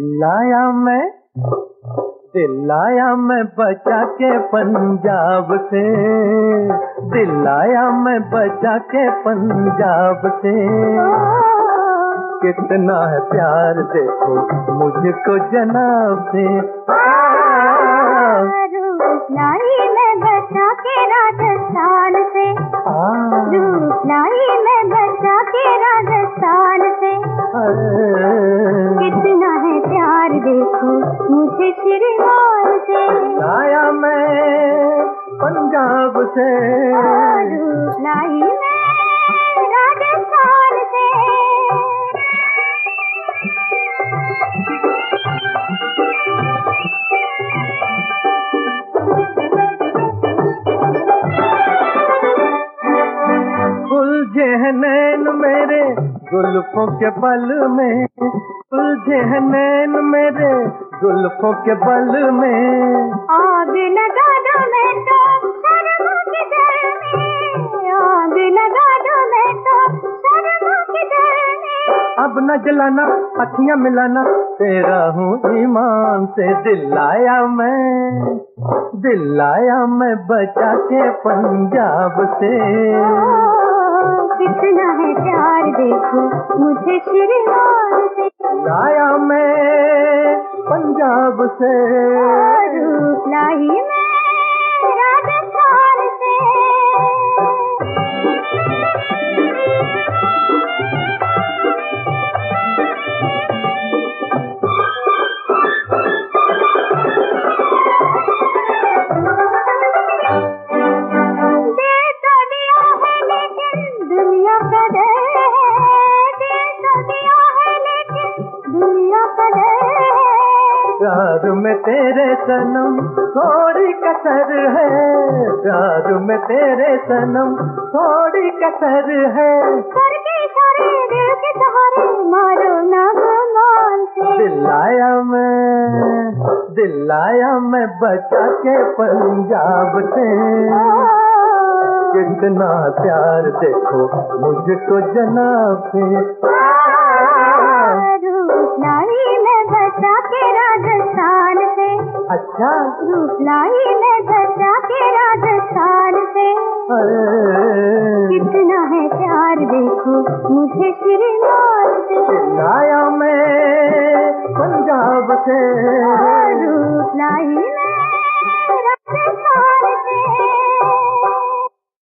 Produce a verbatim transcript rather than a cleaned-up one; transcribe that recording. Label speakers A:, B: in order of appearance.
A: दिल आया मैं दिल आया मैं बचा के पंजाब से, दिल आया मैं बचा के पंजाब से। कितना है प्यार देखो मुझको जनाब से।
B: लाई मैं बचा के राजस्थान से, लाई मैं बचा के राजस्थान से। कितना है प्यार देखो मुझे श्रीमान से।
A: लाया मैं पंजाब से,
B: लाई मैं राजस्थान से।
A: उलझे हैं नैन मेरे जुल्फों के बल में, उलझे हैं नैन मेरे जुल्फों के बल में।
B: आग लगा दो मैं तो शर्म की दिल में, आग लगा दो मैं तो शर्म की दिल में।
A: अब न जलाना अखियां मिलाना तेरा हूँ ईमान से। दिल आया मैं दिल आया मैं बचा के पंजाब से।
B: कितना है प्यार देखो मुझे श्रीमान से।
A: लाया मैं पंजाब से,
B: लाई मैं राजस्थान से।
A: प्यार में तेरे सनम थोड़ी कसर है, प्यार में तेरे सनम थोड़ी कसर है।
B: करके इशारे दिल के सहारे मारो ना गुमान से।
A: दिल आया मैं दिल आया मैं बचा के पंजाब से। कितना प्यार देखो मुझको जनाब से।
B: लाई मैं बचा के राजस्थान से।
A: अच्छा
B: रूप लाई मैं बचा के राजस्थान से। कितना है प्यार देखो मुझे श्रीमान से।
A: लाया मैं पंजाब से,
B: रूप लाई